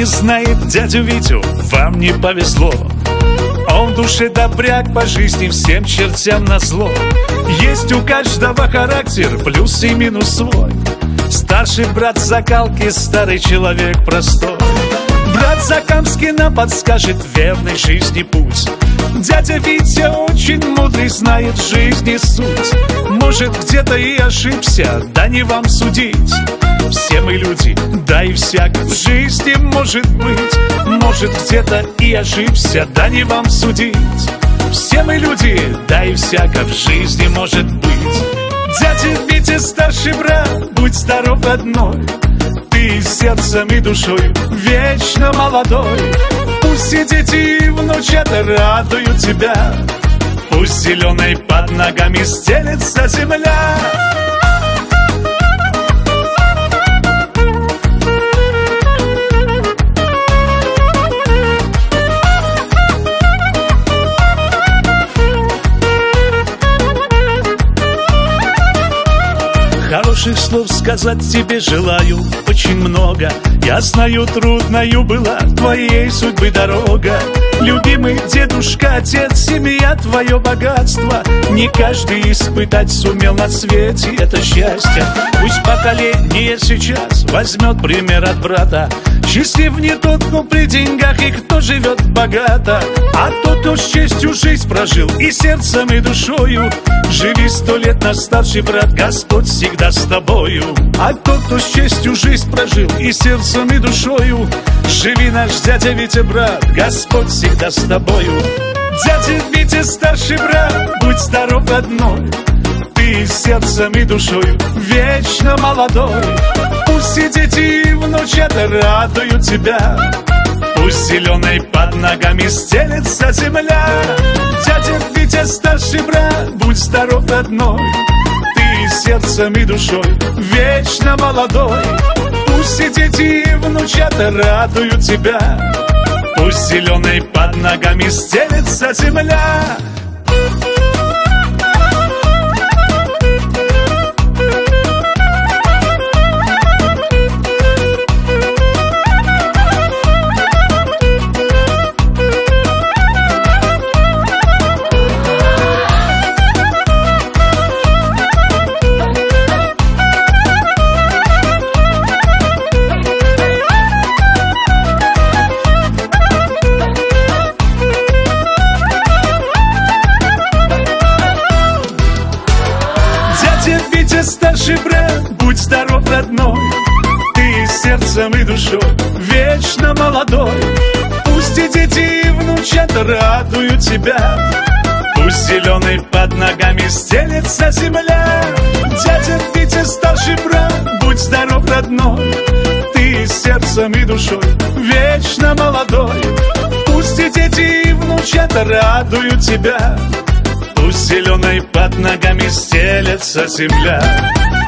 не знает дядю Витю, вам не повезло. Он в душе добряк, по жизни всем чертям назло. Есть у каждого характер, плюс и минус свой. Старший брат закалки, старый человек простой. Брат Закамский нам подскажет верный жизни путь. Дядя Витя очень мудрый, знает жизни суть. Может, где-то и ошибся, да не вам судить. Все мы люди, да и всяк в жизни может быть. Может, где-то и ошибся, да не вам судить. Все мы люди, да и всяко в жизни может быть. Дядя Витя, старший брат, будь здоров, родной. Ты сердцем и душой вечно молодой. Пусть и дети и внучата радуют тебя. Пусть зеленой под ногами стелется земля. Хороших слов сказать тебе желаю очень много. Я знаю, трудною была твоей судьбы дорога. Любимый дедушка, отец, семья, твое богатство. Не каждый испытать сумел на свете это счастье. Пусть поколение сейчас возьмет пример от брата. Счастлив не тот, кто при деньгах и кто живет богато, а тот, кто с честью жизнь прожил и сердцем, и душою. Живи 100 лет, наш старший брат, Господь всегда с тобою. А тот, кто с честью жизнь прожил и сердцем, и душою. Живи, наш дядя Витя, брат, Господь всегда с тобою. Дядя Витя, старший брат, будь здоров, родной. Ты сердцем и душою вечно молодой. Пусть и дети и внучата радуют тебя. Пусть зеленой под ногами стелется земля. Дядя Витя, старший брат, будь здоров, родной. Ты сердцем и душой вечно молодой. Пусть и дети и внучата радуют тебя. Пусть зеленой под ногами стелется земля. Старший брат, будь здоров, родной. Ты сердцем и душой вечно молодой. Пусть и дети и внучата радуют тебя. Пусть зеленой под ногами стелется земля. Дядя Витя, старший брат, будь здоров, родной. Ты сердцем и душой вечно молодой. Пусть и дети и внучата радуют тебя. Пусть зеленой под ногами стелется земля.